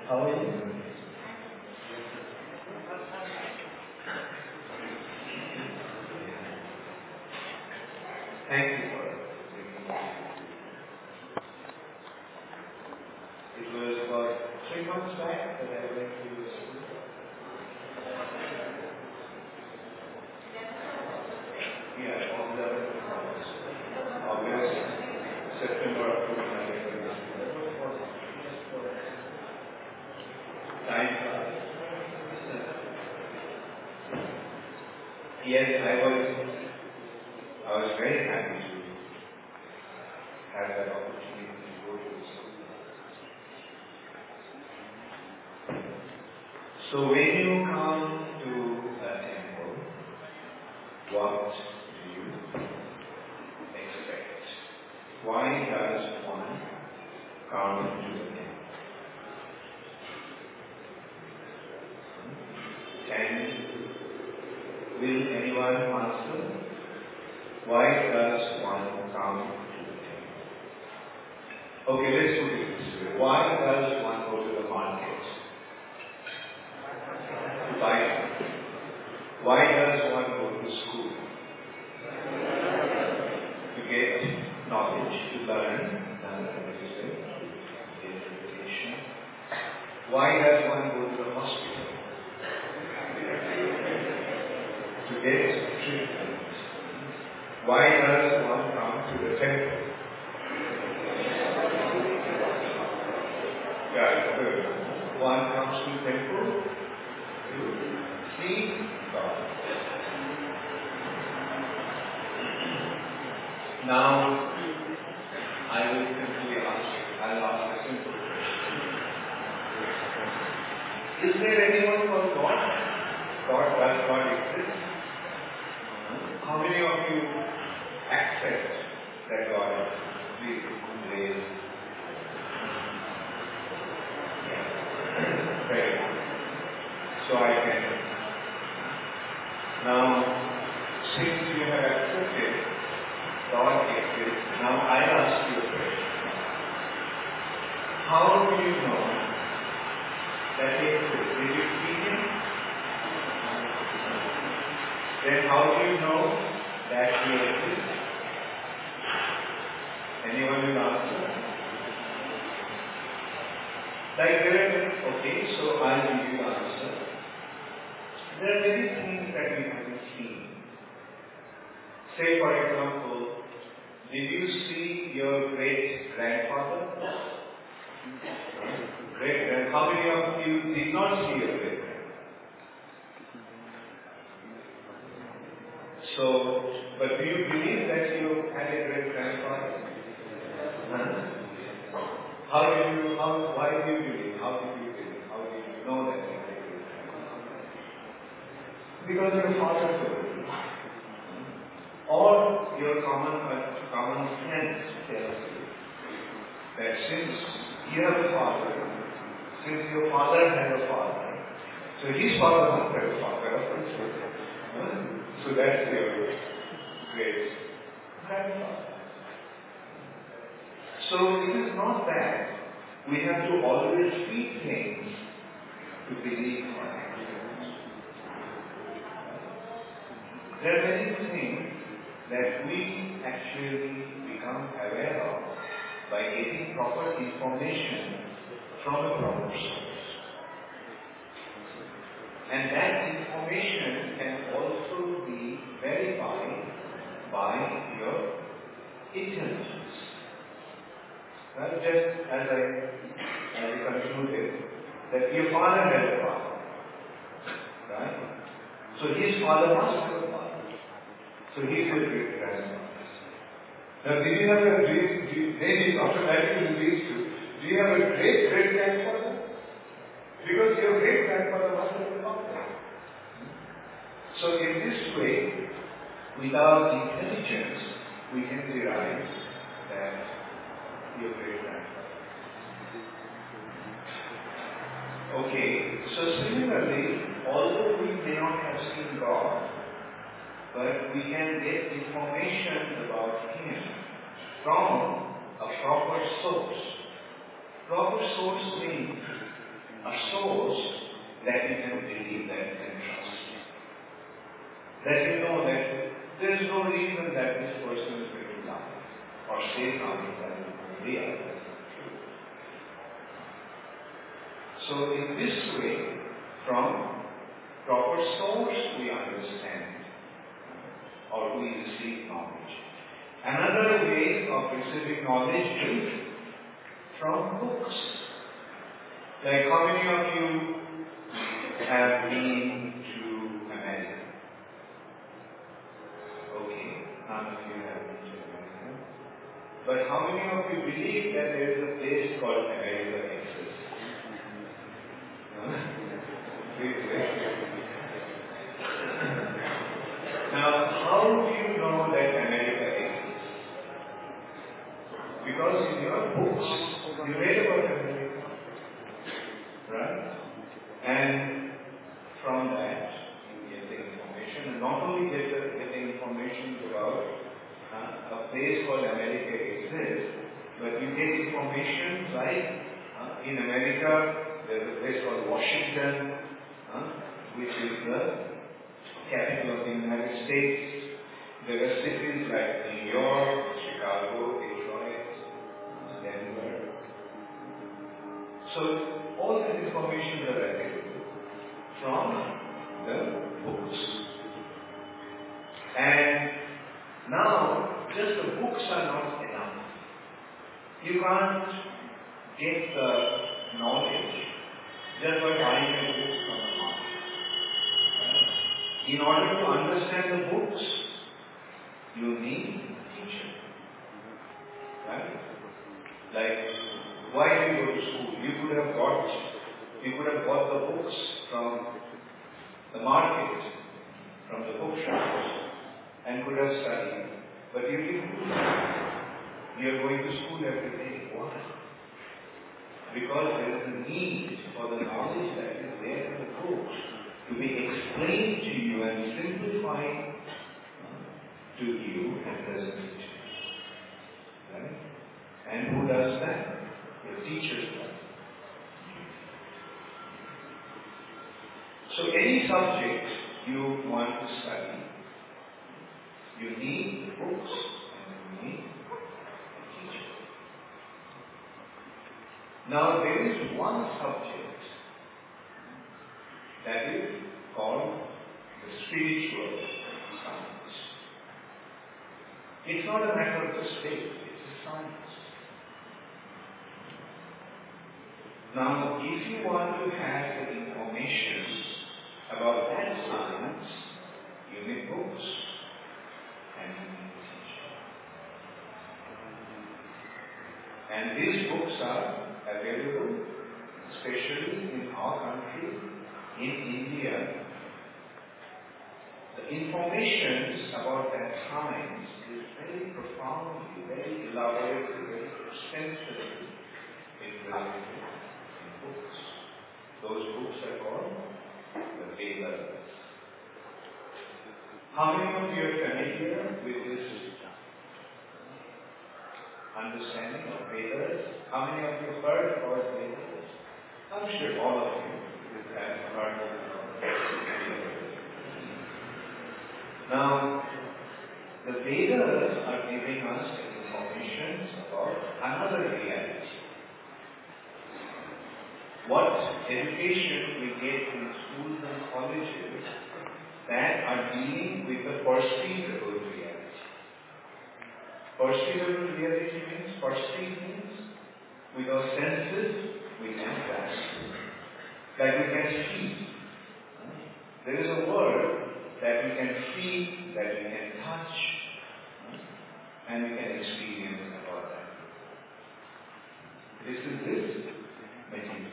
How are you? Thank you for it. Was about 3 months back that I went to your school. Yeah, on the August, September, October, November. Time flies. Yes, I was very happy to have that opportunity to go to the school. So when you come to a temple, what do you expect? Why does one come to a temple? Will anyone answer? Why does one come to the temple? Okay, let's put it this way. Why does one go to the market? To buy food. Why does one go to school? To get knowledge, to learn, education. Why does one go to the hospital? To get treatment. Why does one come to the temple? Yeah, good. One comes to the temple to see God. Now, I will simply I'll ask a simple question. Is there anyone called God? Does God exist? How many of you accept that God exists? Please raise. Yeah. Very good. So I can. Now, since you have accepted God exists, now I ask you a question. How do you know that He exists? Did you see Him? Then how do you know that He exists? Anyone will answer? Okay, so I'll give you the answer. There are many things that we haven't seen. Say, for example, did you see your great-grandfather? Great-grandfather. How many of you did not see your great-grandfather? So, but do you believe that you had a great-grandfather? Why do you believe? How did you believe? How did you know that you had a great-grandfather? Because your father told you. Or your common sense tells you that since you have a father, since your father had a father, so his father must have a father. So that's your great grandfather. So it is not that we have to always see things to believe on it. There are many things that we actually become aware of by getting proper information from a proper source. And that information can also be verified by your intelligence. Well, just as I concluded, that your father had a father, right? So his father must have a father. So he is your great grandfather. Now, did you have maybe automatically leads to, do you have a great great grandfather? Because your great grandfather must have a father. So in this way, without intelligence, we can derive that your great grandfather. Okay, so similarly, although we may not have seen God, but we can get information about Him from a proper source. Proper source means that you know that there is no reason that this person is going to lie or say something that is only that's not true. So in this way, from proper source we understand or we receive knowledge. Another way of receiving knowledge is from books. Like how many of you have been to America? Okay, none of you have been to America. But how many of you believe that there is a place called America exists? Now, how do you know that America exists? Because in your books, you read about America. Right? And from that, you get the information. And not only get the information about a place called America exists, but you get information like in America, there's a place called Washington, which is the capital of the United States. There are cities like New York, Chicago, Detroit, Denver. So all this information is available from the books. And now, just the books are not enough. You can't get the knowledge just by buying a book from the market. In order to understand the books, you need a teacher. Right? Like, why do you go to school? You could have bought the books from the market, from the bookshops, and could have studied. But you didn't do that. You are going to school every day. Why? Because there is a need for the knowledge that is there in the books to be explained to you and simplified to you and presented to you. Right? And who does that? Your teachers do. So any subject you want to study, you need books and you need a teacher. Now there is one subject that is called the spiritual science. It's not a matter of just faith, it's a science. Now, if you want to have the information about that science, you need books and you need a teacher. And these books are available, especially in our country, in India. The information about that science is very profoundly, very elaborately, very extensively presented in books. Those books are called the Vedas. How many of you are familiar with this understanding of Vedas? How many of you heard about Vedas? I'm sure all of you have heard of Vedas. Now, the Vedas are giving us information about another reality. What education we get in schools and colleges that are dealing with the perceivable reality. Perceivable reality means, perceive means, with our senses we can grasp. Like we can see. There is a word that we can feel, that we can touch, and we can experience about that. This is this material.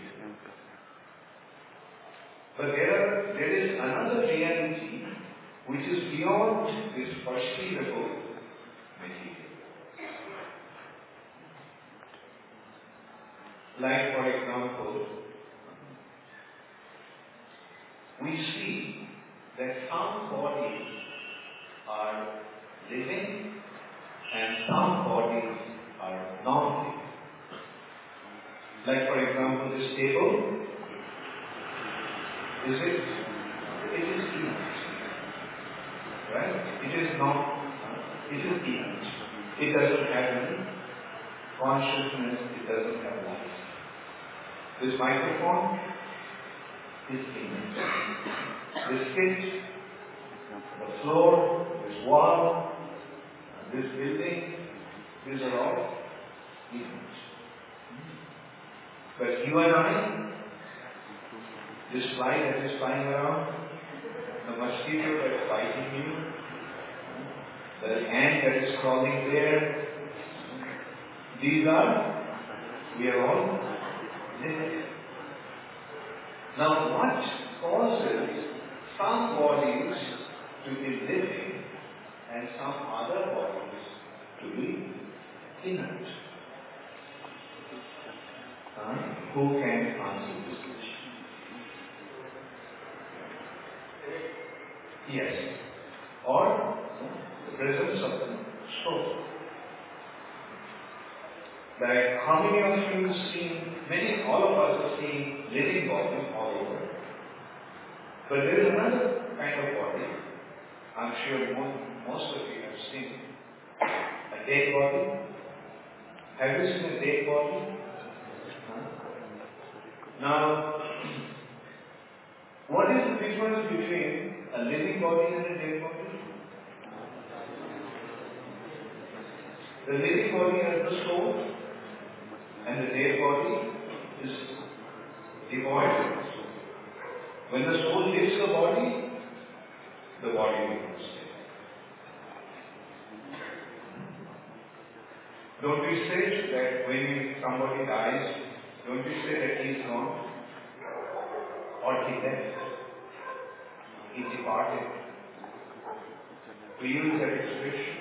But there is another reality which is beyond this perceivable material. Like, for example, we see that some bodies are living and some bodies are not living. Like, for example, this table, is it? It is inert. is not, it is inert. It doesn't have any consciousness, it doesn't have life. This microphone is inert. The seat, the floor, this wall, this building, these are all inert. But you and I, this fly that is flying around, the mosquito that is biting you, the ant that is crawling there, we are all living. Now what causes some bodies to be living and some other bodies to be inert? Who can answer this question? Yes. Or the presence of the soul. Like how many of you see, all of us have seen living bodies all over. But there is another kind of body, I'm sure most of you have seen, a dead body. Have you seen a dead body? Now, what is the difference between a living body and a dead body? The living body has the soul, and the dead body is devoid. When the soul leaves the body becomes dead. Don't we say that when somebody dies, don't we say that he is gone? Or he left? He departed. We use that expression.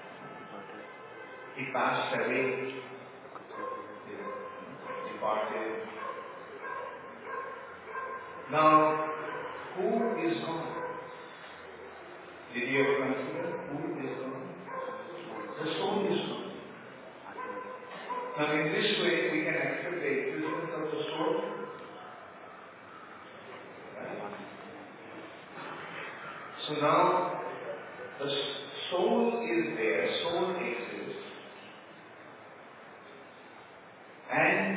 He passed away. He departed. Now, who is gone? Did you ever consider who is gone? The soul is gone. Now, in this way, we can accept the existence of the soul. Right? So now, the soul is there, soul exists. And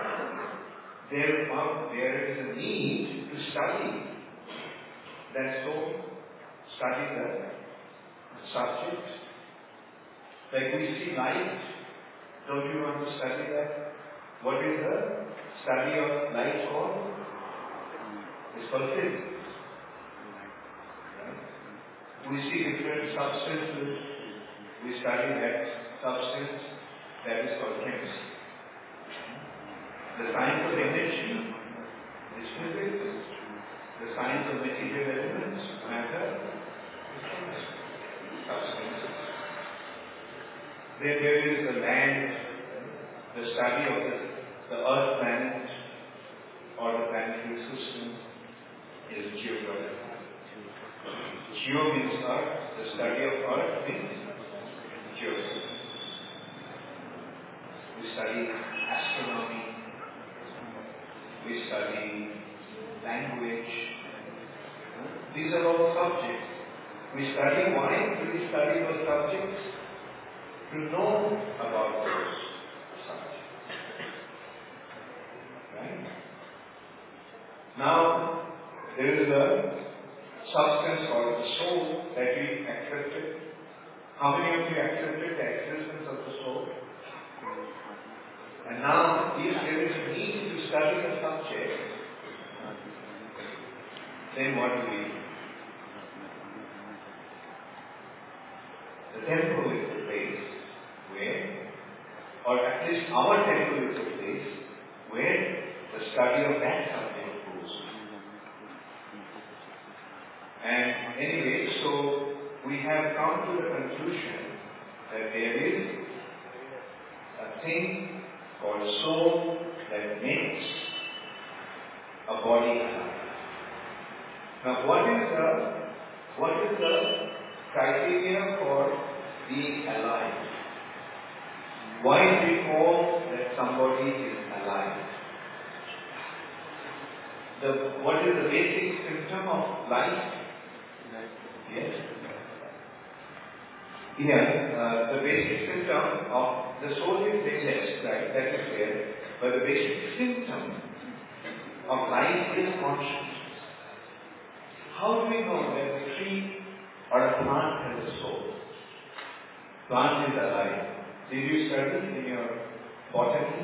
there is a need to study that soul, study the subject. Like we see light, don't you want to study that? What is the study of light called? It's called physics. Right? We see different substances, we study that substance, that is called chemistry. The science of energy is physics. The science of material elements, matter, is chemistry. Substances. Then there is the land, the study of the earth planet or the planetary system is geography. Geo means earth, the study of earth means geography. We study astronomy. We study language. These are all subjects. We study why? Do we study those subjects? To know about those subjects. Right? Now, there is a substance called the soul that we accepted. How many of you accepted the existence of the soul? And now, if there is a need to study the subject, then what do we do? The temple is the place where, or at least our temple is the place where the study of that subject goes. And anyway, so we have come to the conclusion that there is a thing called soul that makes a body alive. Now, what is the criteria for being alive? Why we call that somebody is alive? What is the basic symptom of life? Yes. Yeah, the basic symptom of the soul is deadless, right? That is there. But the basic symptom of life is consciousness. How do we know that a tree or a plant has a soul? Plant is alive. Did you study in your botany?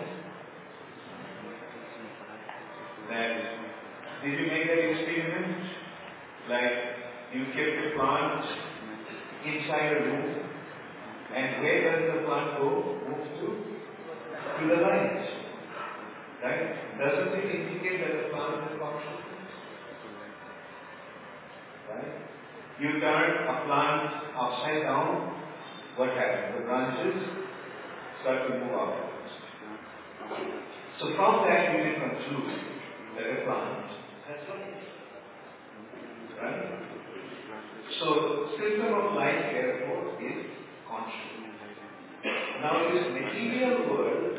That did you make that experiment? Like you kept a plant inside a room, and where does the plant go? Move to the light. Right? Doesn't it indicate that the plant is consciousness? Right? You turn a plant upside down, what happens? The branches start to move upwards. So from that you can conclude that a plant has life. Right? So system of life therefore is consciousness. Now this material world,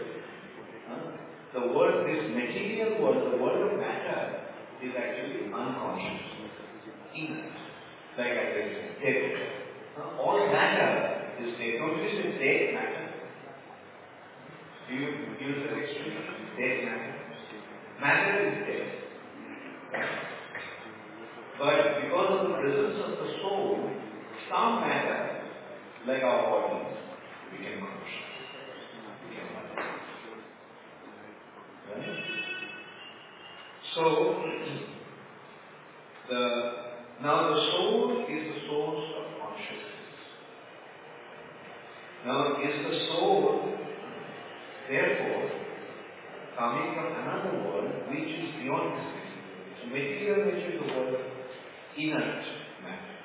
this material world, the world of matter is actually unconscious, inert, like I said, dead. All matter is dead. Don't you say dead matter? Do you use that expression? Dead matter? Matter is dead. But because of the presence of the soul, some matter, like our bodies, became conscious. Right? So, now the soul is the source of consciousness. Now, is the soul, therefore, coming from another world which is beyond this material? So, material which is the world of inert matter.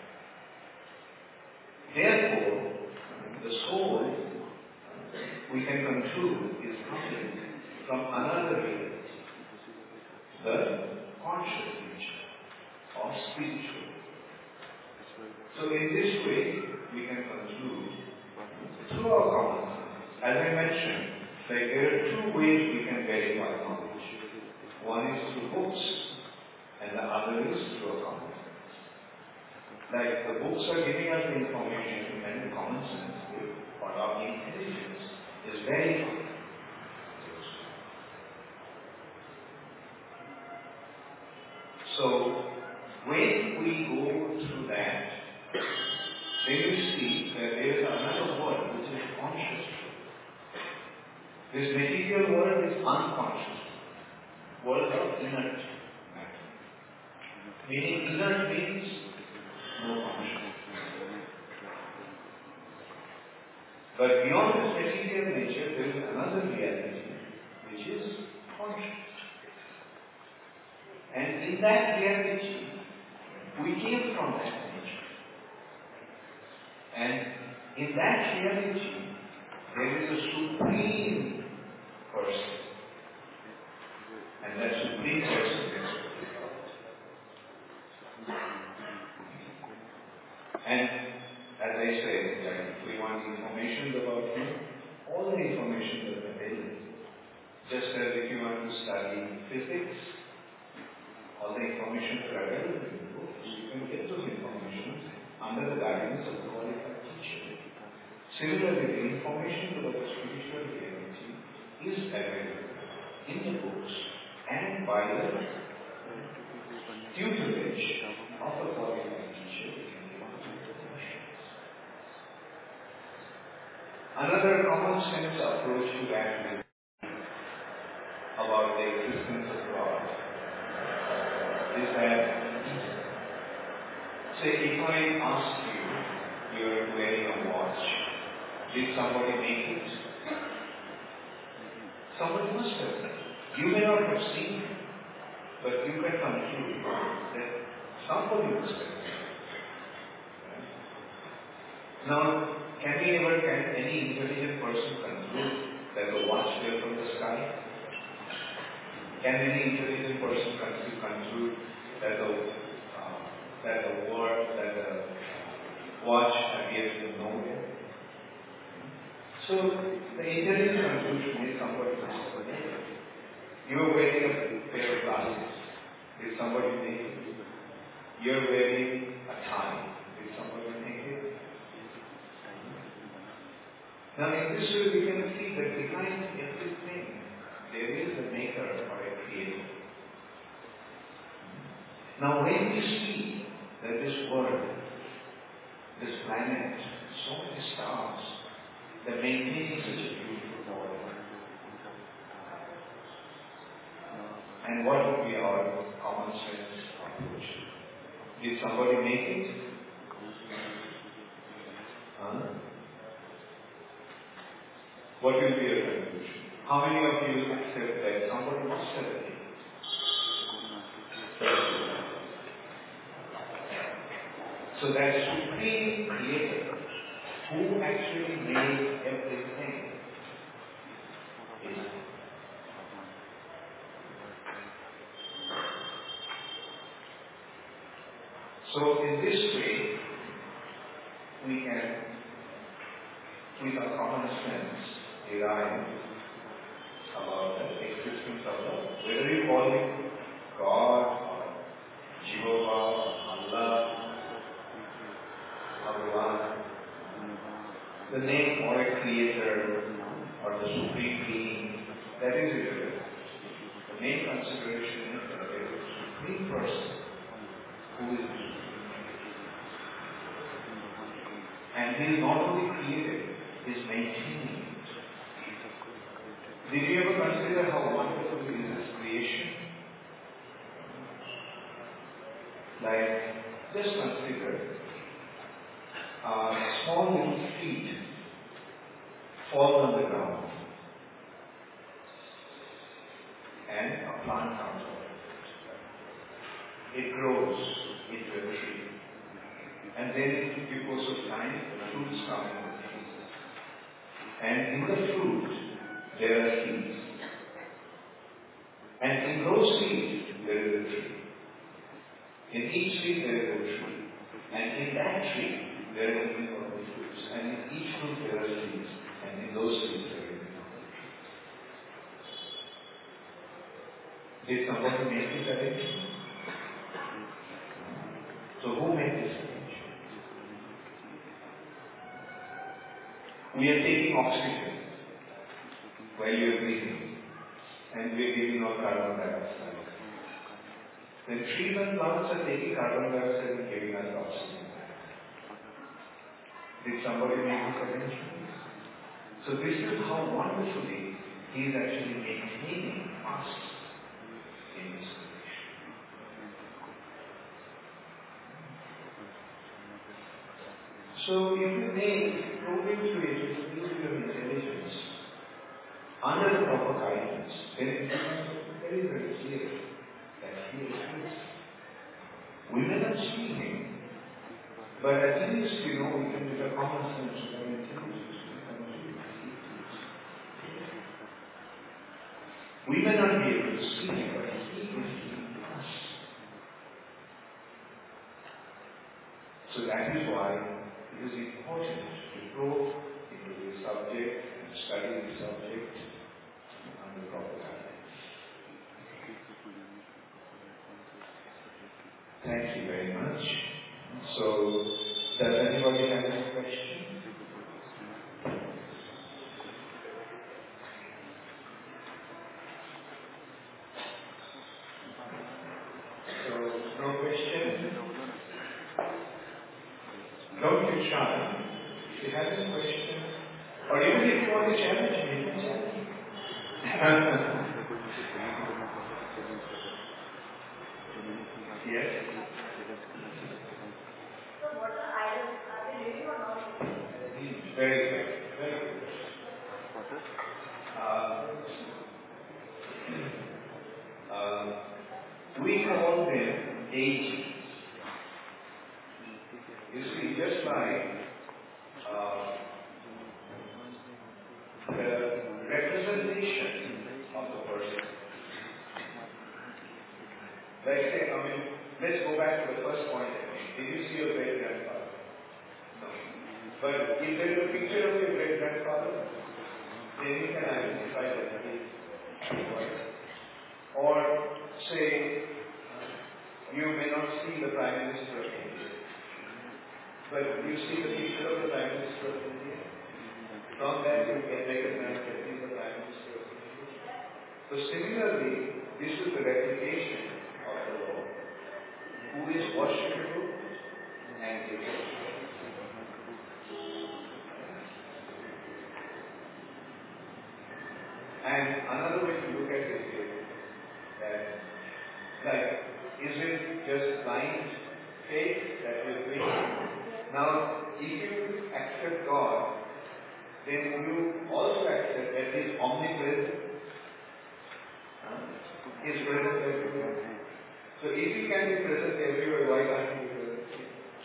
Therefore, the soul, we can conclude, is coming from another reality, the conscious nature or spiritual. So in this way, we can conclude through our common sense. As I mentioned, like there are two ways we can verify knowledge. One is through books, and the other is through our common sense. Like the books are giving us the information, and the common sense, or our intelligence, is verifying. So when we go through that, then you see that there is another world which is conscious. This material world is unconscious. World of inert matter. Meaning inert means no consciousness. But beyond this material nature, there is another reality which is conscious. And in that reality, we came from that nature. And in that reality, there is a supreme person. And that supreme person is God. And as I said, like if we want information about him, all the information is available. Just as if you want to study physics, all the information is available in the books. You can get those information under the guidance of the qualified teacher. Similarly, the information about the spiritual reality is available in the books and by the tutelage of the qualified teacher. Another common sense approach to that about the existence of God is that, say, if I ask you, you are wearing a watch, did somebody make it? Somebody must have. You may not have seen it, but you can conclude that somebody must have. Now, can any intelligent person conclude that the watch fell from the sky? Can any intelligent person conclude that the watch appears from nowhere? So the intelligent conclusion is somebody must have made it. You are wearing a pair of glasses. Did somebody make it? You are wearing a tie. Did somebody make it? Now in this way we can see that behind everything there is a maker or a creator. Now when we see that this world, this planet, so many stars, that maintain such a beautiful world, and what would be our common sense approach? Did somebody make it? Huh? What will be your conclusion? How many of you accept that somebody must have made it? So that supreme creator who actually made everything is God. So in this way, we can, with our common sense, derive about the existence of the, whether you call him God or Jehovah or Allah, Bhagavan, the name or a creator or the supreme being, that is irrelevant. The main consideration is that there is a supreme person who is the supreme. And he is not only created, he is maintaining it. Did you ever consider how wonderful is this creation? Like, just consider small little seed falls on the ground and a plant comes out. It grows into a tree. And then in due course of time, fruits come in the tree. And in the fruit, there are seeds. And in those seeds, there is a tree. In each seed, there is a tree. And in that tree, there are innumerable fruits. And in each fruit, there are seeds. And in those seeds, there are innumerable fruits. Did somebody make this arrangement? So who made this arrangement? We are taking oxygen while you are breathing, and we are giving out carbon dioxide. Then trees and plants are taking carbon dioxide and giving us oxygen. Did somebody make this arrangement? So this is how wonderfully he is actually maintaining us in his creation. So if you make probing to it with your intelligence under the proper guidance, then it becomes very, very clear that he exists. We may not see him, but at least we can with a common sense of intelligence. We may not be able to see him, but he is in us. So that is why it is important to go into the subject and study the subject under proper guidance. Thank you very much. So, does anybody have any question? So, no question? Don't get shy. If you have any question, or even if you want to challenge me, you can challenge me. Yes? So what are idols? Are they living or not? Very good. Very good. We call them deities. You see, just like the representation of the person. Let's go back to the first point. Did you see your great grandfather? No. But if there is a picture of your great grandfather, then you can identify that he is white. Or say, you may not see the Prime Minister of India, but you see the picture of the Prime Minister of India. From that you can recognize that these are diamonds. So similarly, this is the replication of the Lord, who is worshipable and giving. And another way to look at it is that, like, is it just blind faith that we're doing? Now, if you accept God, then you also accept that He is omnipresent. He is present everywhere. So if He can be present everywhere, why can't He be present here?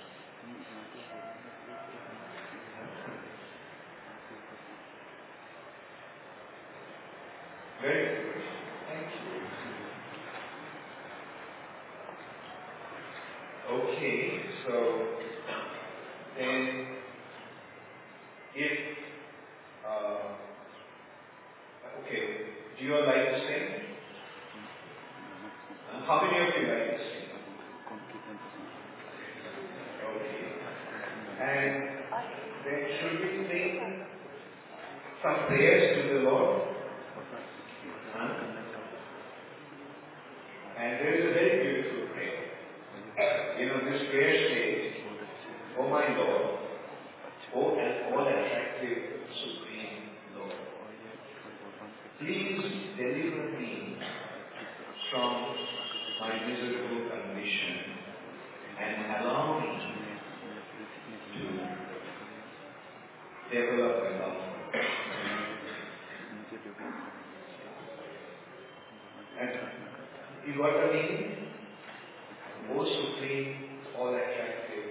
Very good question. Thank you. Okay, so then if okay, do you all like to sing? How many of you like to sing? Okay. And then should we sing some prayers to the Lord? And there is a very beautiful prayer. This prayer says, "O my Lord, O and all attractive Supreme Lord, please deliver me from my miserable condition and allow me to develop my love." And you got the meaning? O Supreme, all attractive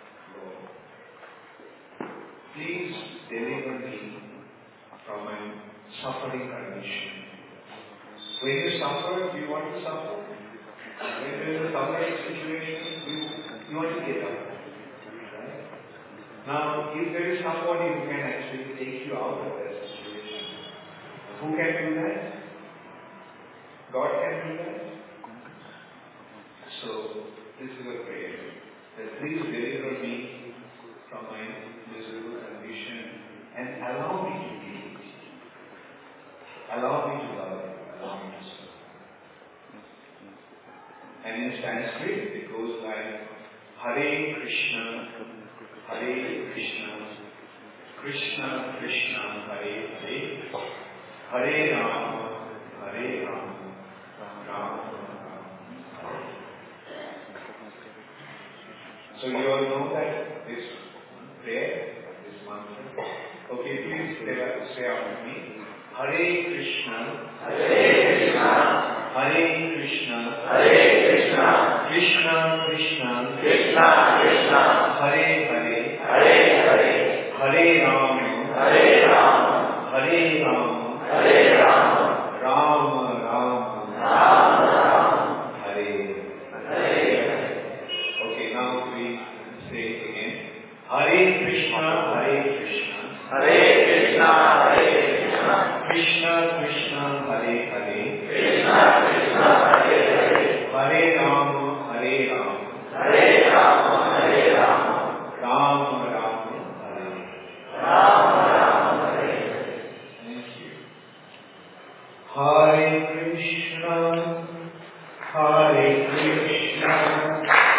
Lord, please deliver me from my suffering condition. When you suffer, do you want to suffer? When there is a suffering situation, you want to get out. Right? Now, if there is somebody who can actually take you out of that situation, who can do that? God can do that. So, this is a prayer. That please deliver me from my miserable condition and allow me to be. Allow me to love. Allow me to serve. And in Sanskrit, it goes like Hare Krishna, Hare Krishna, Krishna Krishna, Hare Hare, Hare Rama, Hare Rama, Rama Rama, Hare. So you all know that this prayer, this mantra. Okay, please say after me. Hare Krishna, Hare Krishna, Hare Krishna, Hare Krishna, Krishna Krishna, Krishna Krishna, Hare Hare, Hare Hare, Hare Rama, Hare Rama, Hare Rama, Hare Rama, Rama Rama, Rama Rama, Hare Hare. Okay, now we say it again. Hare Krishna, Hare Krishna, Hare Krishna, Hare Krishna, Krishna Krishna, Hare Hare, Krishna Krishna, Hare Hare, Hare Rama, Hare Rama, Hare Rama, Hare Rama, Rama Rama, Hare Rama Rama, Hare. Thank you. Hare Krishna, Hare Krishna,